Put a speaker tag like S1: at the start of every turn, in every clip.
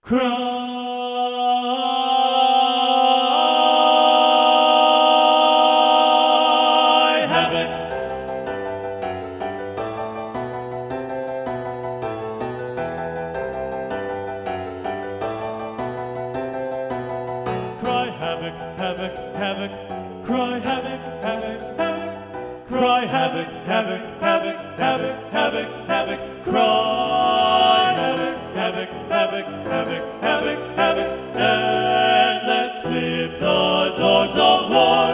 S1: Cry havoc. Cry havoc, havoc, havoc. Cry havoc, havoc, havoc. Cry havoc, havoc, havoc, havoc, havoc, havoc. Cry havoc, havoc, havoc, havoc, havoc, havoc. And let sleep the dogs of war.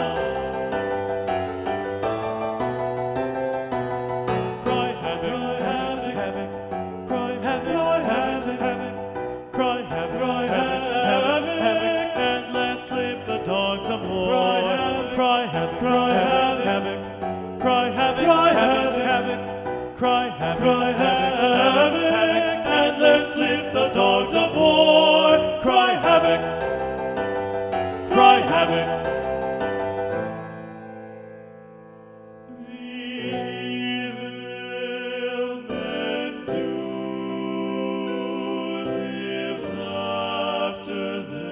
S1: Cry havoc, havoc, havoc. Cry havoc, havoc, havoc. Cry havoc, havoc, havoc, havoc. And let sleep the dogs of war. Cry havoc, cry havoc, havoc. Cry havoc, havoc, havoc. Cry havoc, havoc, havoc. And let sleep the dogs of war. Cry havoc, cry havoc. The evil men do lives after this.